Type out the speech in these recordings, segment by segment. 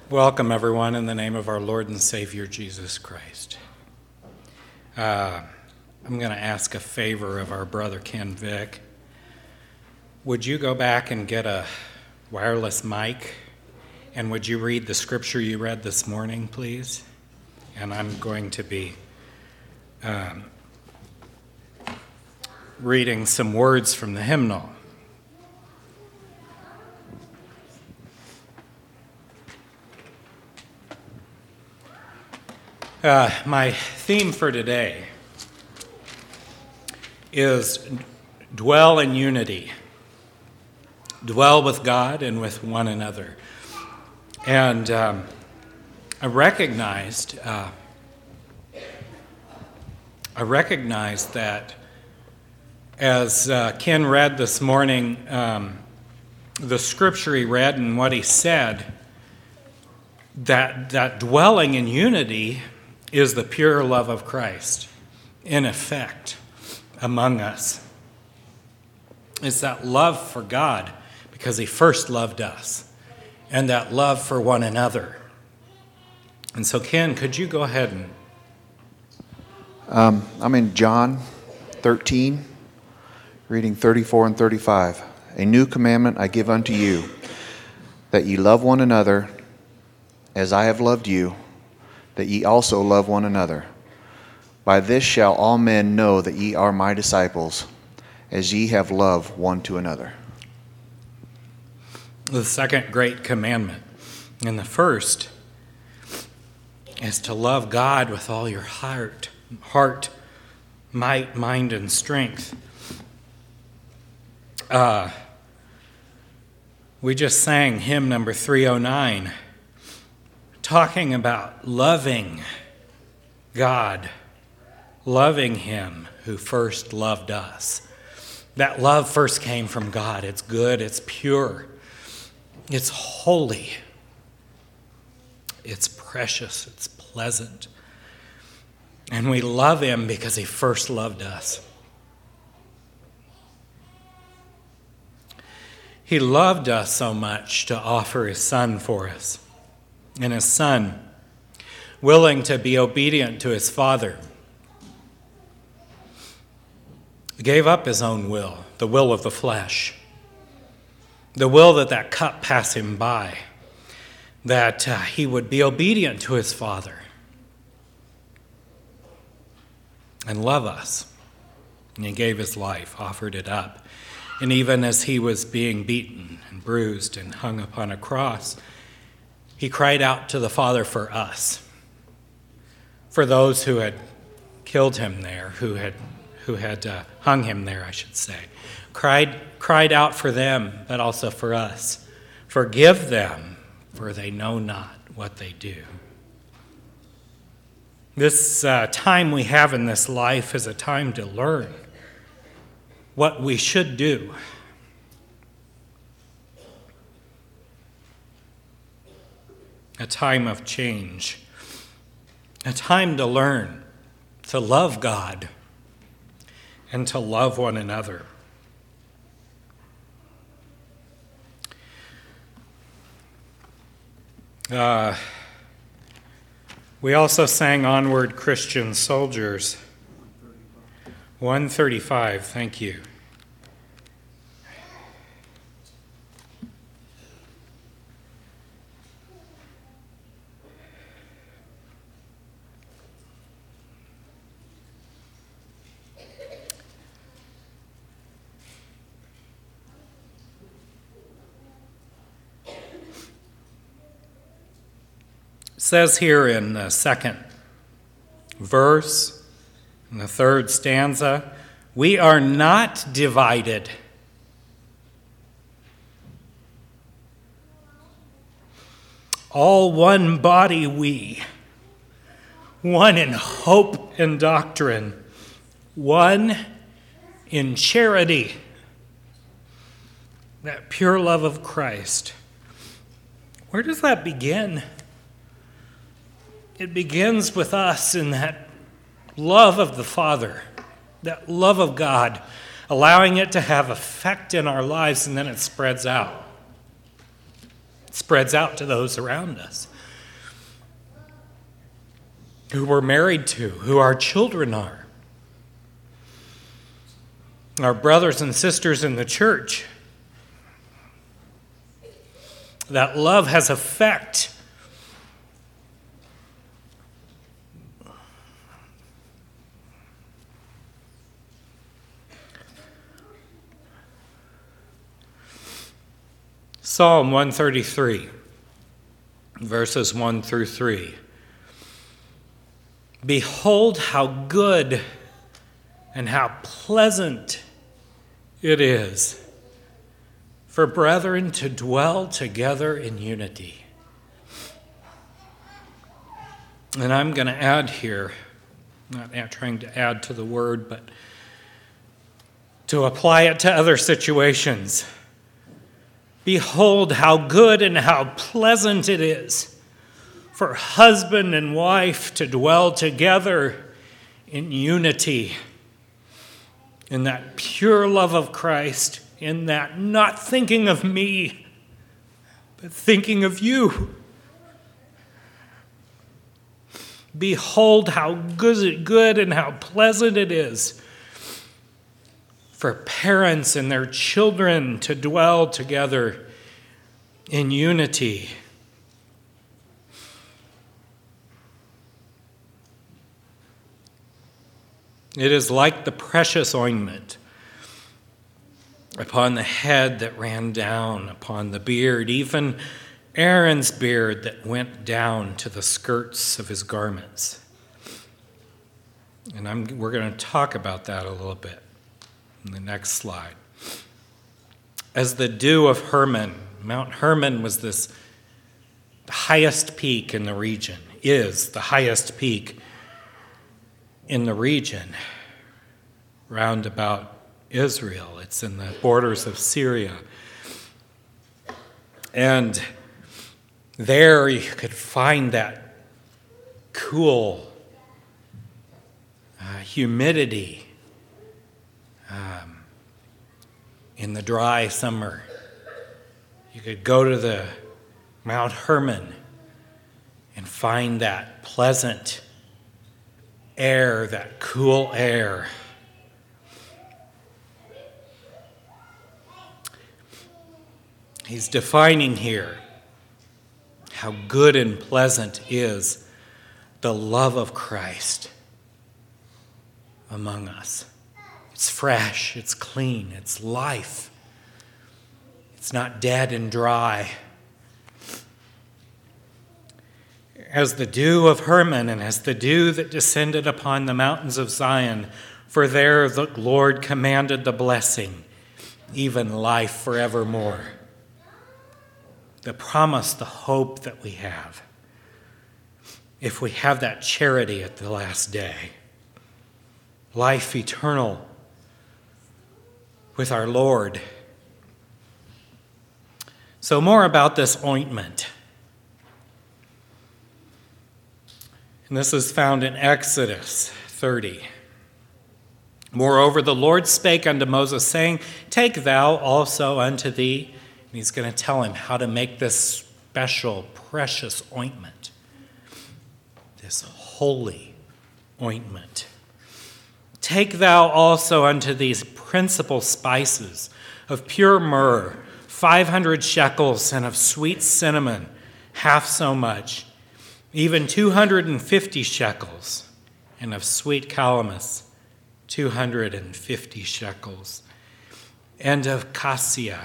Welcome, everyone, in the name of our Lord and Savior, Jesus Christ. I'm going to ask a favor of our brother Ken Vick. Would you go back and get a wireless mic, and would you read the scripture you read this morning, please? And I'm going to be reading some words from the hymnal. My theme for today is dwell in unity. Dwell with God and with one another. And I recognized that as Ken read this morning, the scripture he read and what he said, that dwelling in unity is the pure love of Christ in effect among us. It's that love for God because he first loved us, and that love for one another. And so, Ken, could you go ahead and... I'm in John 13, reading 34 and 35. A new commandment I give unto you, that ye love one another as I have loved you, that ye also love one another. By this shall all men know that ye are my disciples, as ye have loved one to another. The second great commandment, and the first, is to love God with all your heart, might, mind, and strength. We just sang hymn number 309, talking about loving God, loving him who first loved us. That love first came from God. It's good, it's pure, it's holy, it's precious, it's pleasant. And we love him because he first loved us. He loved us so much to offer his son for us. And his son, willing to be obedient to his Father, gave up his own will, the will of the flesh, the will that cup pass him by, that he would be obedient to his Father and love us. And he gave his life, offered it up. And even as he was being beaten and bruised and hung upon a cross, he cried out to the Father for us, for those who had killed him there, who had hung him there, I should say. Cried out for them, but also for us. Forgive them, for they know not what they do. This time we have in this life is a time to learn what we should do. A time of change, a time to learn to love God and to love one another. We also sang Onward Christian Soldiers. 135, thank you. It says here in the second verse, in the third stanza, we are not divided. All one body we, one in hope and doctrine, one in charity, that pure love of Christ. Where does that begin? It begins with us in that love of the Father, that love of God, allowing it to have effect in our lives, and then it spreads out. It spreads out to those around us. who we're married to, who our children are, our brothers and sisters in the church. That love has effect. Psalm 133, verses 1 through 3. Behold how good and how pleasant it is for brethren to dwell together in unity. And I'm going to add here, not trying to add to the word, but to apply it to other situations. Behold how good and how pleasant it is for husband and wife to dwell together in unity, in that pure love of Christ, in that not thinking of me, but thinking of you. Behold how good and how pleasant it is for parents and their children to dwell together in unity. It is like the precious ointment upon the head that ran down upon the beard, even Aaron's beard that went down to the skirts of his garments. And we're going to talk about that a little bit in the next slide. As the dew of Hermon, Mount Hermon was the highest peak in the region, is the highest peak in the region round about Israel. It's in the borders of Syria. And there you could find that cool humidity in the dry summer. You could go to the Mount Hermon and find that pleasant air, that cool air. He's defining here how good and pleasant is the love of Christ among us. It's fresh, it's clean, it's life. It's not dead and dry. As the dew of Hermon and as the dew that descended upon the mountains of Zion, for there the Lord commanded the blessing, even life forevermore. The promise, the hope that we have, if we have that charity at the last day. Life eternal with our Lord. So more about this ointment. And this is found in Exodus 30. Moreover, the Lord spake unto Moses, saying, Take thou also unto thee. And he's going to tell him how to make this special, precious ointment. This holy ointment. Take thou also unto these principal spices of pure myrrh, 500 shekels, and of sweet cinnamon, half so much, even 250 shekels, and of sweet calamus, 250 shekels, and of cassia,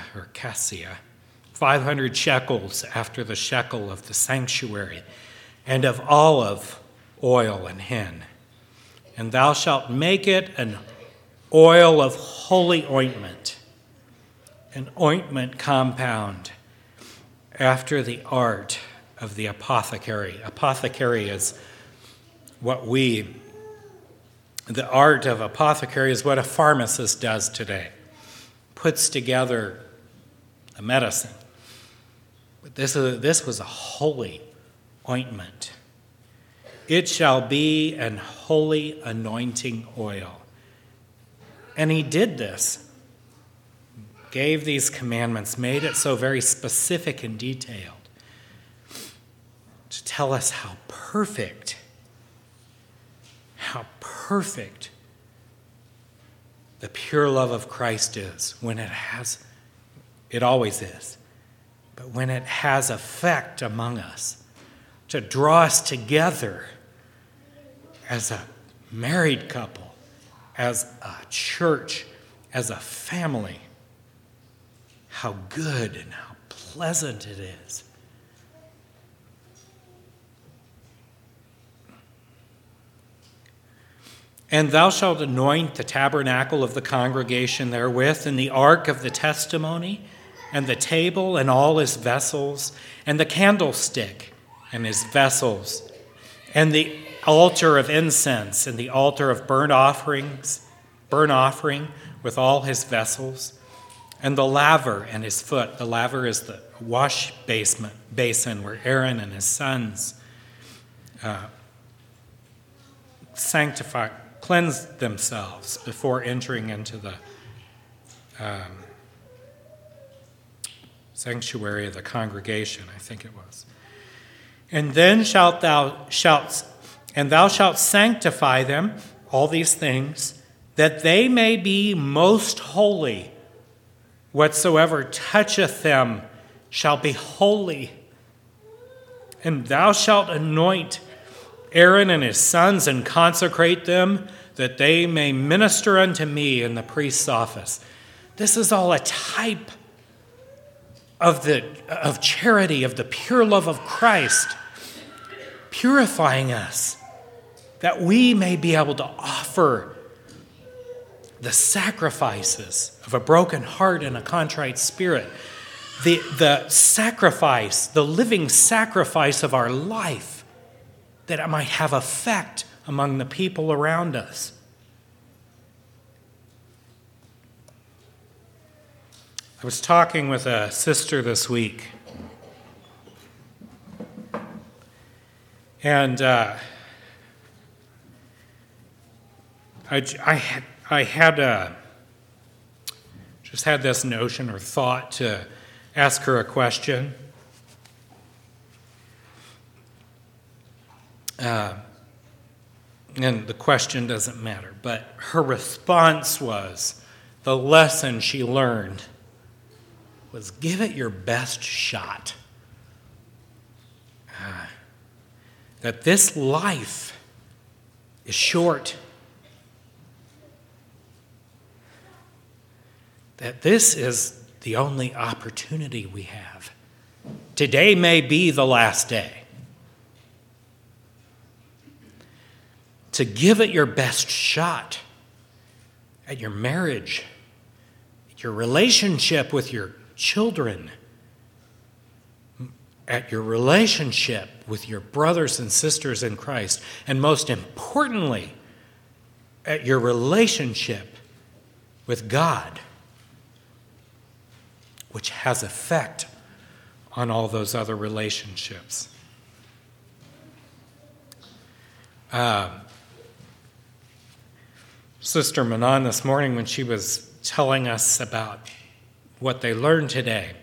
500 shekels after the shekel of the sanctuary, and of olive oil and hin. And thou shalt make it an oil of holy ointment, an ointment compound after the art of the apothecary. Apothecary is the art of apothecary is what a pharmacist does today. Puts together a medicine. But this was a holy ointment. It shall be an holy anointing oil. And he did this. Gave these commandments, made it so very specific and detailed to tell us how perfect how perfect the pure love of Christ is when it always is, but when it has effect among us to draw us together as a married couple, as a church, as a family, how good and how pleasant it is. And thou shalt anoint the tabernacle of the congregation therewith, and the ark of the testimony, and the table and all his vessels, and the candlestick and his vessels, and the altar of incense, and the altar of burnt offering with all his vessels, and the laver and his foot. The laver is the wash basin where Aaron and his sons cleanse themselves before entering into the sanctuary of the congregation, I think it was. And then thou shalt sanctify them, all these things, that they may be most holy. Whatsoever toucheth them shall be holy. And thou shalt anoint Aaron and his sons and consecrate them, that they may minister unto me in the priest's office. This is all a type of charity, of the pure love of Christ, purifying us, that we may be able to offer the sacrifices of a broken heart and a contrite spirit, the sacrifice, the living sacrifice of our life, that it might have effect among the people around us. I was talking with a sister this week, and I had just had this notion or thought to ask her a question. And the question doesn't matter, but her response was, the lesson she learned was, give it your best shot. That this life is short. That this is the only opportunity we have. Today may be the last day. To give it your best shot at your marriage, at your relationship with your children, at your relationship with your brothers and sisters in Christ, and most importantly, at your relationship with God, which has effect on all those other relationships. Sister Manon this morning, when she was telling us about what they learned today,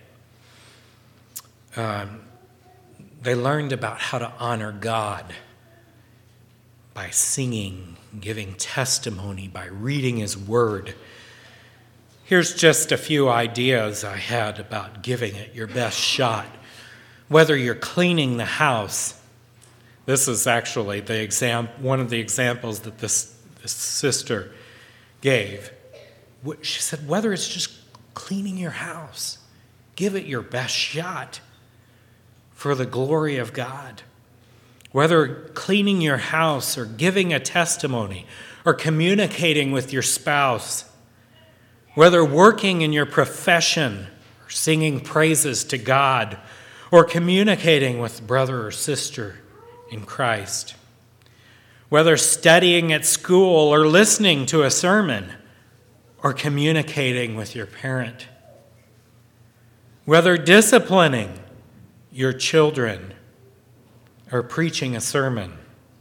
they learned about how to honor God by singing, giving testimony, by reading His Word. Here's just a few ideas I had about giving it your best shot. Whether you're cleaning the house, this is actually one of the examples that this sister gave. She said, whether it's just cleaning your house, give it your best shot for the glory of God. Whether cleaning your house or giving a testimony or communicating with your spouse, whether working in your profession or singing praises to God or communicating with brother or sister in Christ, whether studying at school or listening to a sermon or communicating with your parent, whether disciplining your children or preaching a sermon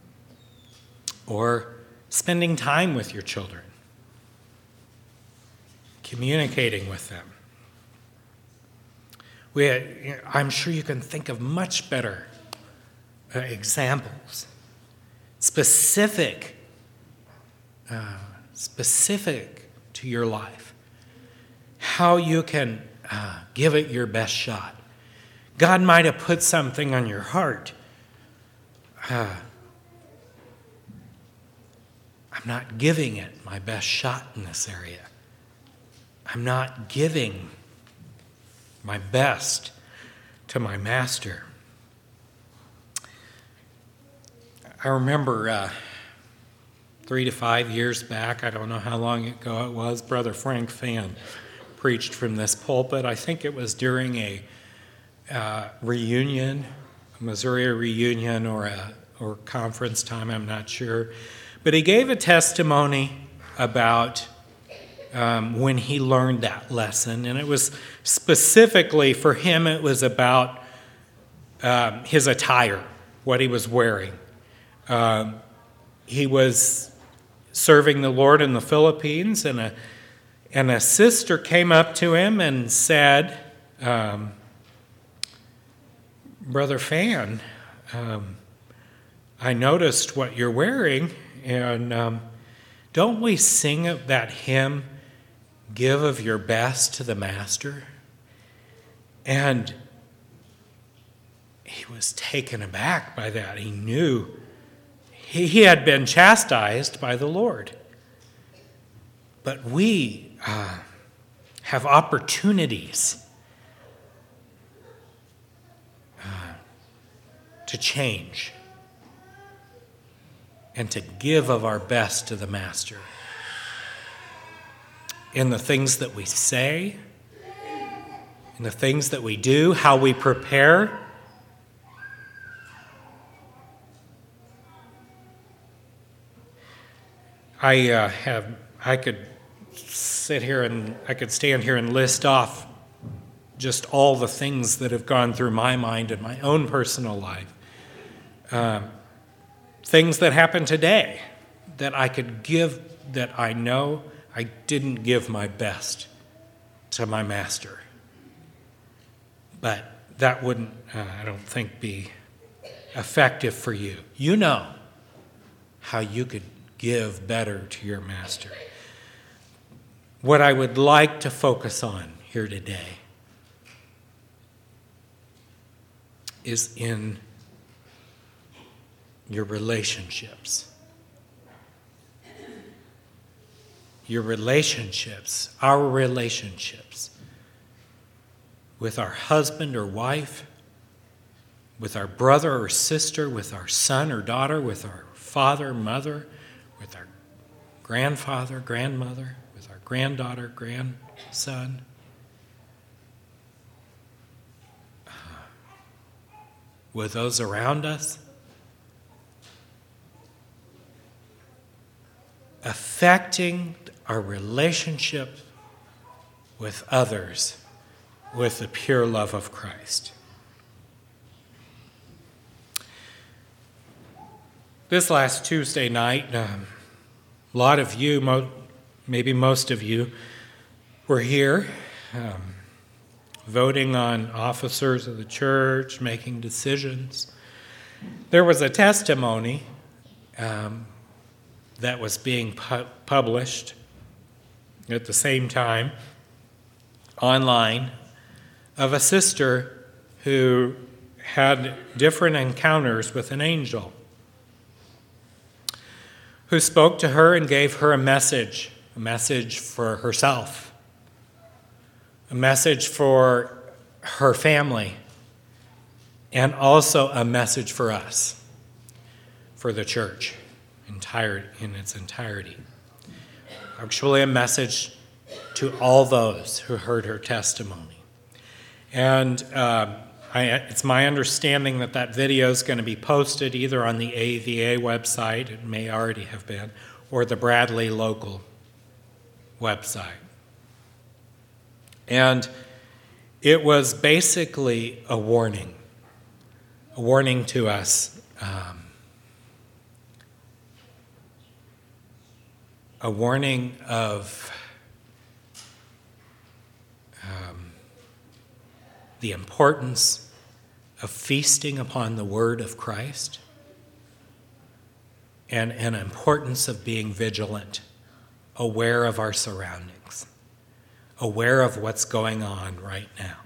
or spending time with your children, communicating with them. I'm sure you can think of much better examples, specific specific to your life, how you can give it your best shot. God might have put something on your heart. I'm not giving it my best shot in this area. I'm not giving my best to my master. I remember 3 to 5 years back, I don't know how long ago it was, Brother Frank Fan preached from this pulpit. I think it was during a reunion, a Missouri reunion or conference time, I'm not sure. But he gave a testimony about when he learned that lesson. And it was specifically for him, it was about his attire, what he was wearing. He was serving the Lord in the Philippines, and a sister came up to him and said, Brother Fan, I noticed what you're wearing, and don't we sing that hymn, Give of Your Best to the Master? And he was taken aback by that. He knew he had been chastised by the Lord. But we have opportunities to change and to give of our best to the Master. In the things that we say, in the things that we do, how we prepare. I could sit here and I could stand here and list off just all the things that have gone through my mind in my own personal life. Things that happen today that I could give, that I know I didn't give my best to my master. But that wouldn't, I don't think, be effective for you. You know how you could give better to your master. What I would like to focus on here today is in your relationships. Your relationships, our relationships with our husband or wife, with our brother or sister, with our son or daughter, with our father, mother, with our grandfather, grandmother, with our granddaughter, grandson. With those around us. Affecting our relationship with others with the pure love of Christ. This last Tuesday night, a lot of you, maybe most of you, were here voting on officers of the church, making decisions. There was a testimony that was being published at the same time online of a sister who had different encounters with an angel who spoke to her and gave her a message for herself, a message for her family, and also a message for us, for the church in its entirety. Actually, a message to all those who heard her testimony. And it's my understanding that video is going to be posted either on the AVA website, it may already have been, or the Bradley local website. And it was basically a warning to us, a warning of the importance of feasting upon the word of Christ, and an importance of being vigilant, aware of our surroundings, aware of what's going on right now.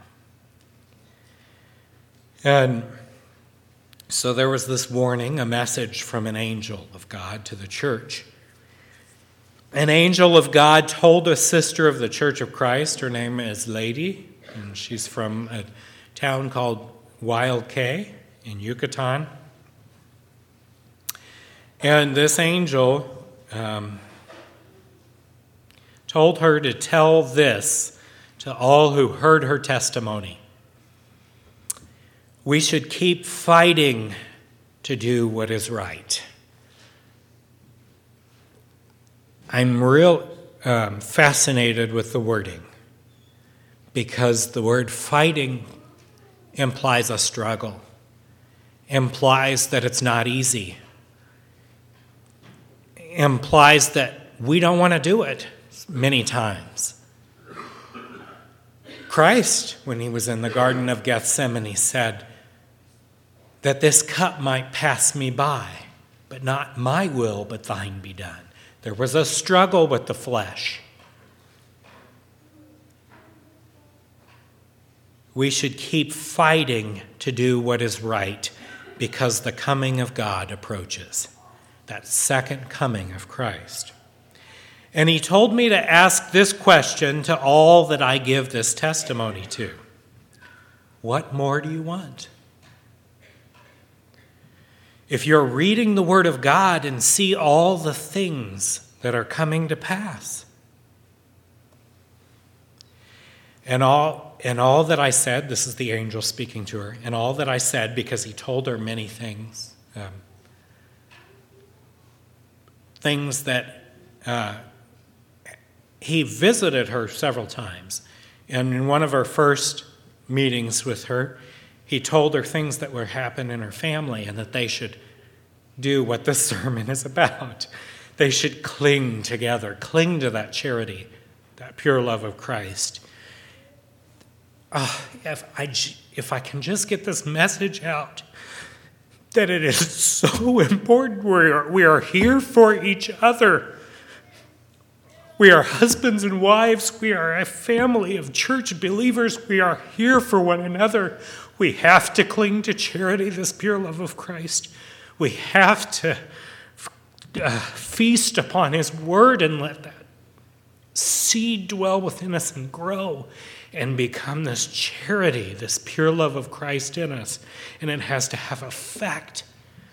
And so there was this warning, a message from an angel of God to the church. An angel of God told a sister of the Church of Christ, her name is Lady, and she's from a town called Wild Cay in Yucatan. And this angel told her to tell this to all who heard her testimony. We should keep fighting to do what is right. I'm real fascinated with the wording, because the word fighting implies a struggle, implies that it's not easy, implies that we don't want to do it many times. Christ, when he was in the Garden of Gethsemane, said that this cup might pass me by, but not my will, but thine be done. There was a struggle with the flesh. We should keep fighting to do what is right, because the coming of God approaches, that second coming of Christ. And he told me to ask this question to all that I give this testimony to. What more do you want? If you're reading the Word of God and see all the things that are coming to pass, and all that I said, this is the angel speaking to her, and all that I said, because he told her many things, things that he visited her several times. And in one of our first meetings with her, he told her things that were happening in her family and that they should do what this sermon is about. They should cling together, cling to that charity, that pure love of Christ. If I can just get this message out, that it is so important. We are here for each other. We are husbands and wives. We are a family of church believers. We are here for one another. We have to cling to charity, this pure love of Christ. We have to feast upon his word and let that seed dwell within us and grow and become this charity, this pure love of Christ in us. And it has to have effect.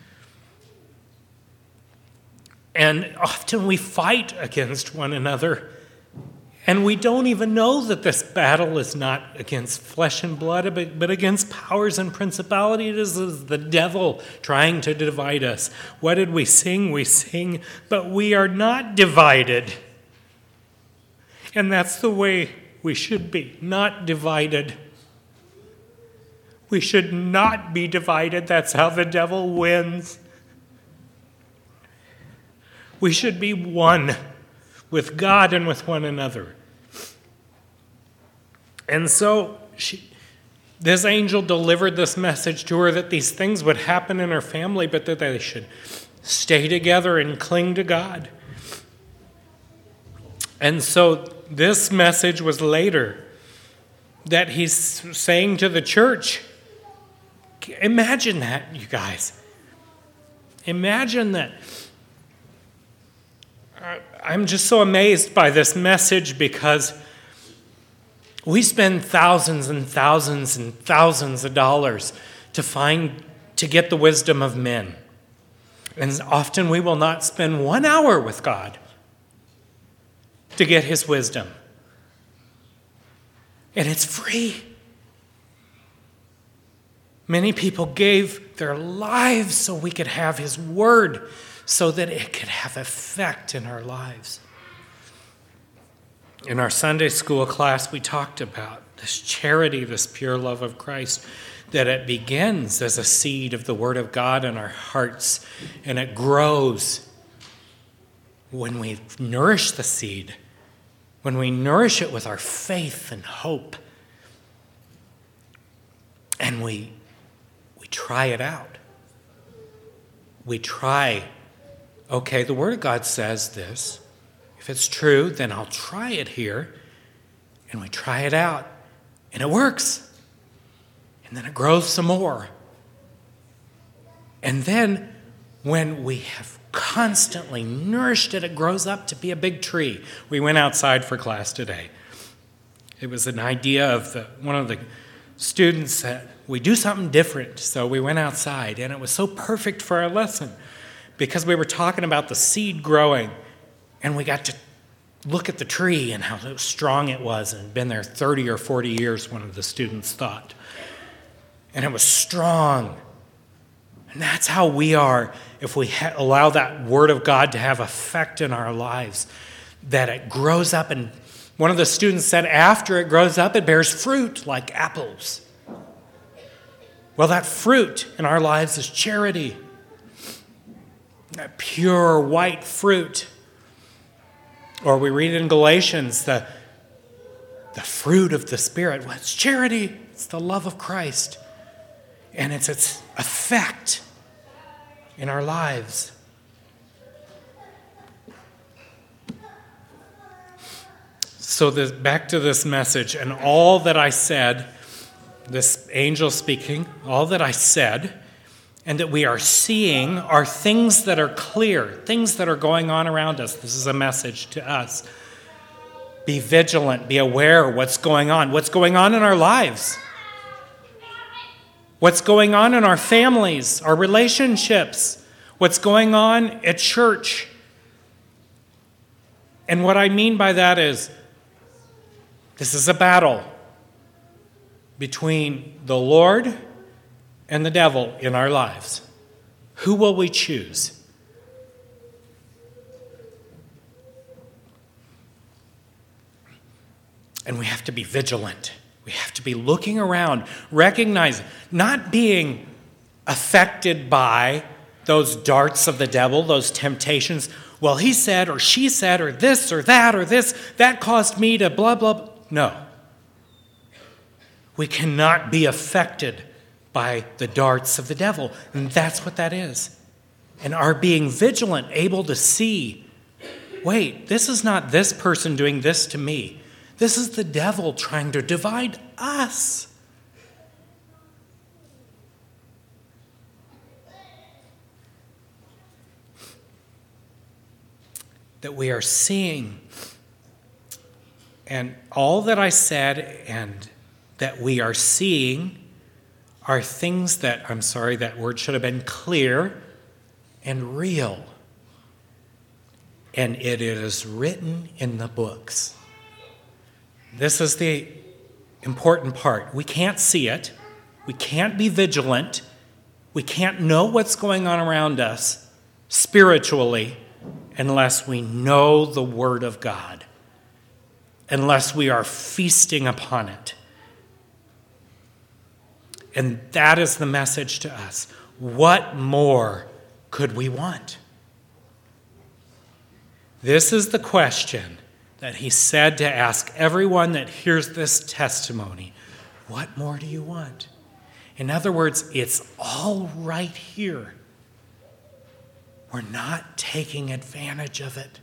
And often we fight against one another, and we don't even know that this battle is not against flesh and blood, but against powers and principalities. It is the devil trying to divide us. What did we sing? We sing, but we are not divided. And that's the way we should be, not divided. We should not be divided. That's how the devil wins. We should be one with God and with one another. And so this angel delivered this message to her that these things would happen in her family, but that they should stay together and cling to God. And so this message was later that he's saying to the church. Imagine that, you guys. Imagine that. I'm just so amazed by this message, because we spend thousands and thousands and thousands of dollars to get the wisdom of men. And often we will not spend 1 hour with God to get his wisdom. And it's free. Many people gave their lives so we could have his word, so that it could have effect in our lives. In our Sunday school class, we talked about this charity, this pure love of Christ, that it begins as a seed of the Word of God in our hearts, and it grows when we nourish the seed, when we nourish it with our faith and hope, and we try it out. We try okay, the Word of God says this. If it's true, then I'll try it here. And we try it out, and it works. And then it grows some more. And then when we have constantly nourished it, it grows up to be a big tree. We went outside for class today. It was an idea of one of the students that we do something different. So we went outside, and it was so perfect for our lesson because we were talking about the seed growing, and we got to look at the tree and how strong it was, and it had been there 30 or 40 years, one of the students thought. And it was strong. And that's how we are if we allow that Word of God to have effect in our lives, that it grows up. And one of the students said after it grows up, it bears fruit like apples. Well, that fruit in our lives is charity. That pure white fruit. Or we read in Galatians, the fruit of the Spirit. Well, it's charity. It's the love of Christ. And it's its effect in our lives. So back to this message. And all that I said, this angel speaking, all that I said, and that we are seeing are things that are clear, things that are going on around us. This is a message to us. Be vigilant, be aware what's going on in our lives, what's going on in our families, our relationships, what's going on at church. And what I mean by that is this is a battle between the Lord and the devil in our lives. Who will we choose? And we have to be vigilant. We have to be looking around, recognizing, not being affected by those darts of the devil, those temptations. Well, he said, or she said, or this, or this, that caused me to blah, blah. No. We cannot be affected by the darts of the devil. And that's what that is. And our being vigilant, able to see, wait, this is not this person doing this to me. This is the devil trying to divide us. That we are seeing. And all that I said and that we are seeing are things that, I'm sorry, that word should have been clear and real. And it is written in the books. This is the important part. We can't see it. We can't be vigilant. We can't know what's going on around us spiritually unless we know the Word of God, unless we are feasting upon it. And that is the message to us. What more could we want? This is the question that he said to ask everyone that hears this testimony. What more do you want? In other words, it's all right here. We're not taking advantage of it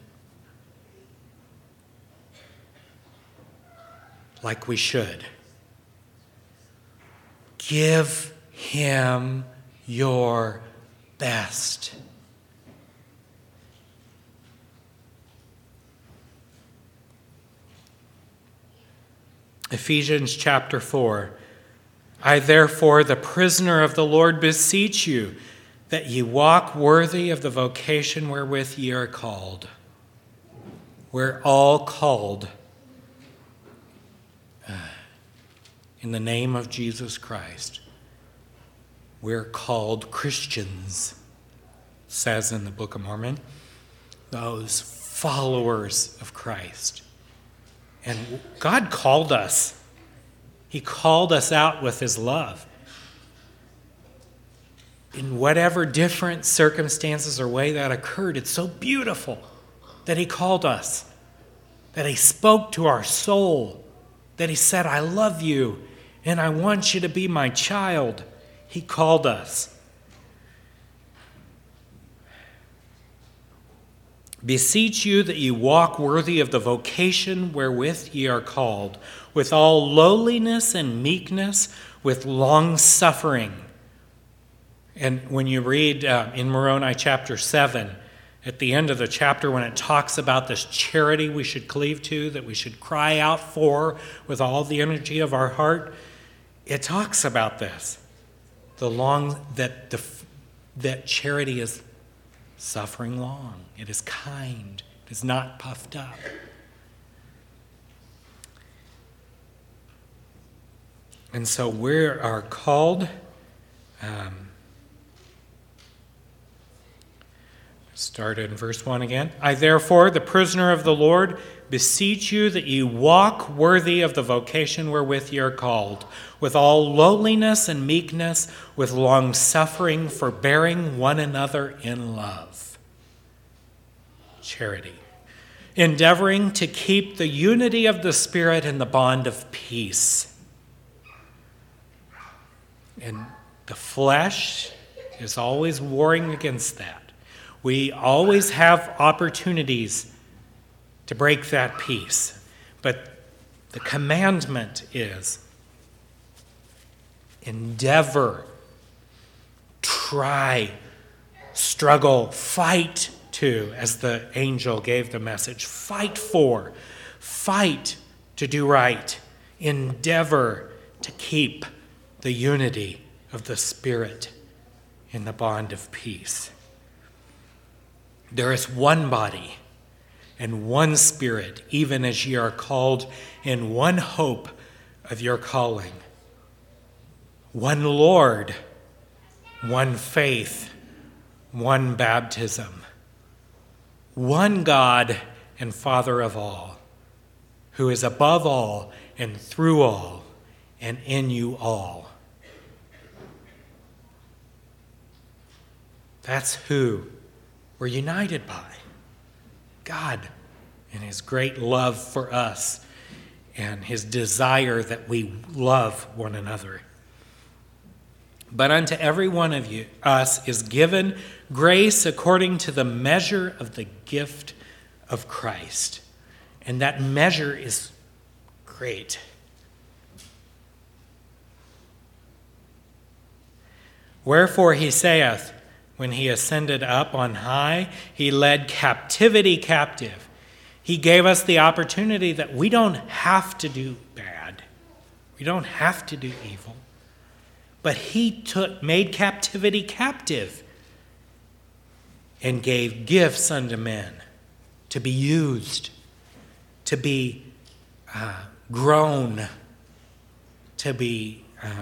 like we should. Give him your best. Ephesians chapter 4. I therefore, the prisoner of the Lord, beseech you that ye walk worthy of the vocation wherewith ye are called. We're all called in the name of Jesus Christ. We're called Christians, it says in the Book of Mormon, those followers of Christ. And God called us. He called us out with his love. In whatever different circumstances or way that occurred, it's so beautiful that he called us, that he spoke to our soul, that he said, I love you, and I want you to be my child. He called us. beseech you that ye walk worthy of the vocation wherewith ye are called, with all lowliness and meekness, with long suffering. And when you read in Moroni chapter 7, at the end of the chapter, when it talks about this charity we should cleave to, that we should cry out for with all the energy of our heart, it talks about this. That charity is suffering long. It is kind. It is not puffed up. And so we are called, start in verse 1 again. I therefore, the prisoner of the Lord, beseech you that ye walk worthy of the vocation wherewith ye are called, with all lowliness and meekness, with long suffering, forbearing one another in love. Charity. Endeavoring to keep the unity of the Spirit in the bond of peace. And the flesh is always warring against that. We always have opportunities to break that peace. But the commandment is endeavor, try, struggle, fight to, as the angel gave the message, fight to do right, endeavor to keep the unity of the Spirit in the bond of peace. There is one body and one Spirit, even as ye are called in one hope of your calling. One Lord, one faith, one baptism, one God and Father of all, who is above all and through all and in you all. That's who we're united by. God and his great love for us and his desire that we love one another. But unto every one of us is given grace according to the measure of the gift of Christ. And that measure is great. Wherefore he saith, when he ascended up on high, he led captivity captive. He gave us the opportunity that we don't have to do bad. We don't have to do evil. But he made captivity captive and gave gifts unto men to be used, to be grown, to be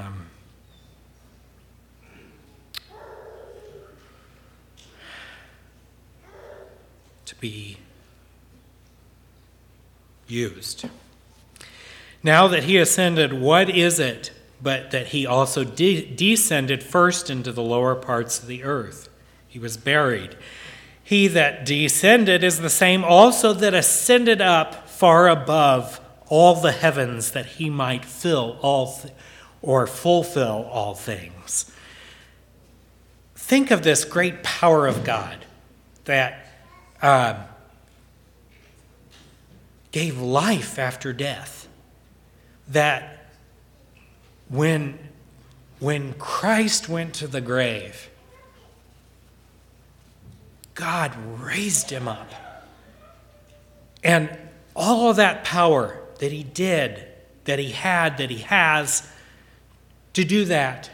used. Now that he ascended, what is it but that he also descended first into the lower parts of the earth? He was buried. He that descended is the same also that ascended up far above all the heavens, that he might fill all or fulfill all things. Think of this great power of God that gave life after death. That when Christ went to the grave, God raised him up. And all of that power that he did, that he had, that he has, to do that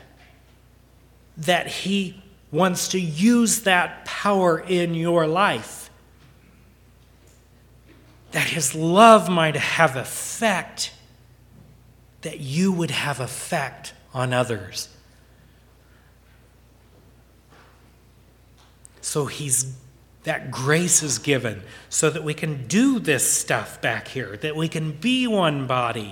he wants to use that power in your life. That his love might have effect, that you would have effect on others. So that grace is given so that we can do this stuff back here, that we can be one body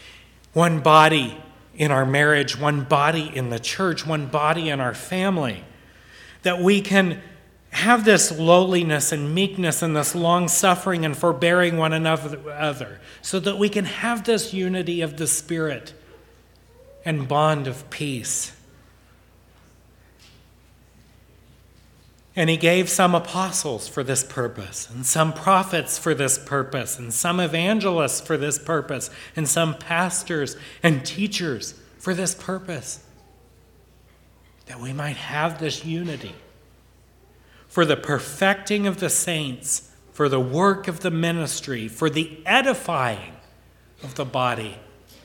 in our marriage, one body in the church, one body in our family, that we can have this lowliness and meekness and this long suffering and forbearing one another, so that we can have this unity of the Spirit and bond of peace. And he gave some apostles for this purpose, and some prophets for this purpose, and some evangelists for this purpose, and some pastors and teachers for this purpose, that we might have this unity, for the perfecting of the saints, for the work of the ministry, for the edifying of the body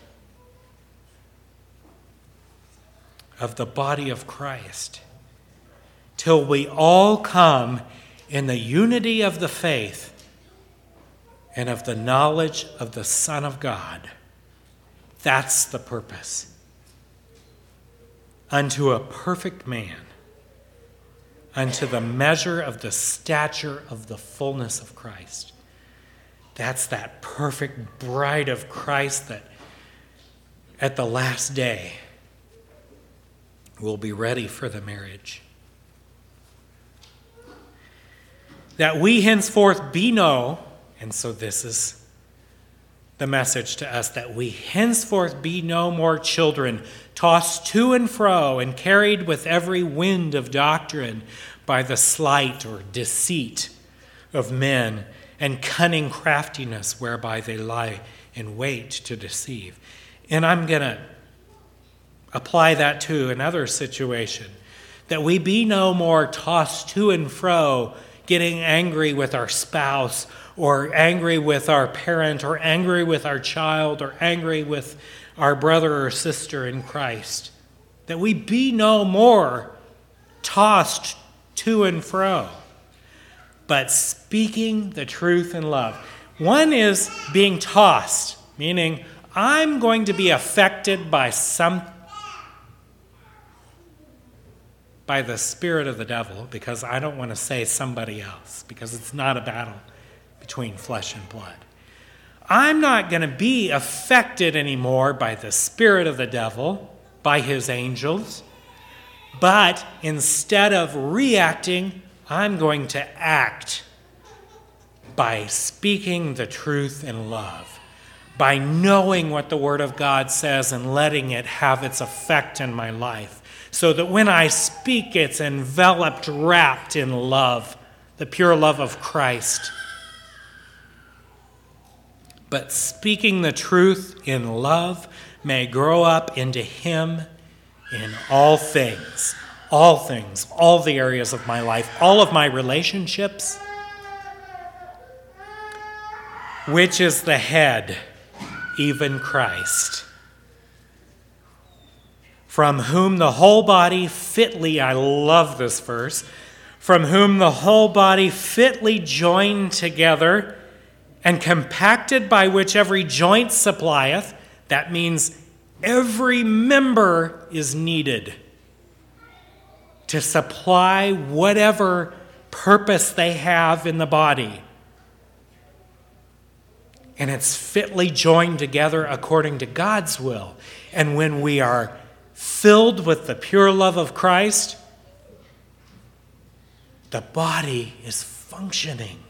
of Christ, till we all come in the unity of the faith and of the knowledge of the Son of God. That's the purpose. Unto a perfect man, unto the measure of the stature of the fullness of Christ. That's that perfect bride of Christ that at the last day will be ready for the marriage. That we henceforth be no, and so this is the message to us, that we henceforth be no more children, tossed to and fro and carried with every wind of doctrine by the sleight or deceit of men and cunning craftiness whereby they lie in wait to deceive. And I'm going to apply that to another situation, that we be no more tossed to and fro, getting angry with our spouse, or angry with our parent, or angry with our child, or angry with our brother or sister in Christ. That we be no more tossed to and fro, but speaking the truth in love. One is being tossed, meaning I'm going to be affected by the spirit of the devil, because I don't want to say somebody else, because it's not a battle between flesh and blood. I'm not going to be affected anymore by the spirit of the devil, by his angels, but instead of reacting, I'm going to act by speaking the truth in love, by knowing what the Word of God says and letting it have its effect in my life, so that when I speak, it's enveloped, wrapped in love, the pure love of Christ. But speaking the truth in love may grow up into Him in all things, all the areas of my life, all of my relationships, which is the head, even Christ, from whom the whole body fitly, I love this verse, from whom the whole body fitly joined together and compacted, by which every joint supplieth, that means every member is needed to supply whatever purpose they have in the body. And it's fitly joined together according to God's will. And when we are filled with the pure love of Christ, the body is functioning.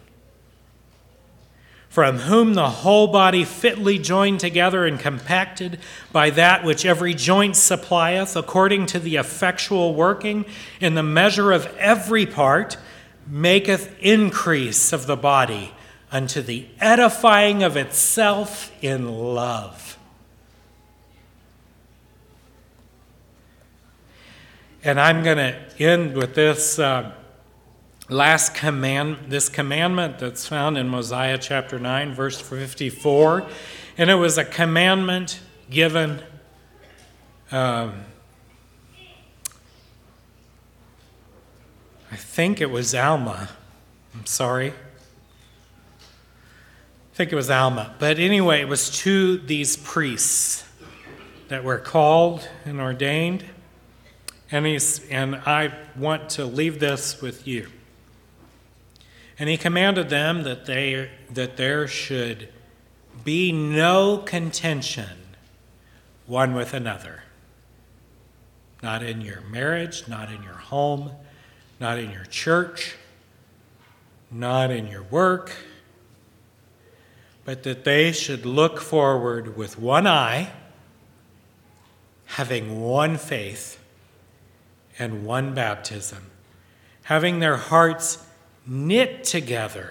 From whom the whole body fitly joined together and compacted by that which every joint supplieth, according to the effectual working in the measure of every part, maketh increase of the body unto the edifying of itself in love. And I'm going to end with this last commandment that's found in Mosiah chapter 9, verse 54. And it was a commandment given I think it was Alma. I'm sorry. I think it was Alma. But anyway, it was to these priests that were called and ordained. And I want to leave this with you. And he commanded them that there should be no contention one with another. Not in your marriage, not in your home, not in your church, not in your work, but that they should look forward with one eye, having one faith and one baptism, having their hearts knit together.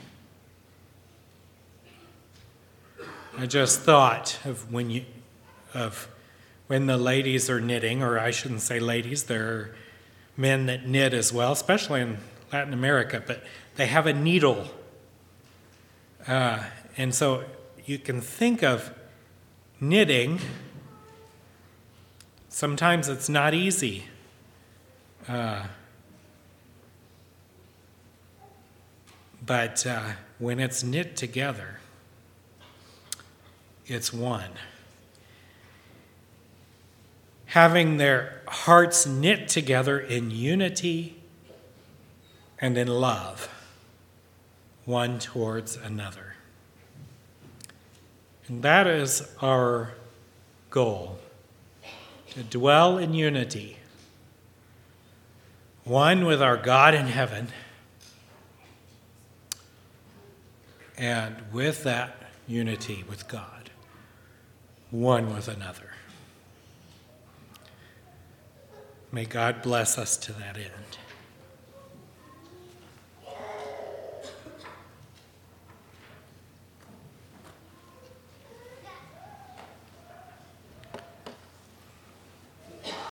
I just thought of when the ladies are knitting, or I shouldn't say ladies, there are men that knit as well, especially in Latin America, but they have a needle. And so you can think of knitting. Sometimes it's not easy. But when it's knit together, it's one. Having their hearts knit together in unity and in love, one towards another. And that is our goal, to dwell in unity, one with our God in heaven, and with that unity with God, one with another. May God bless us to that end.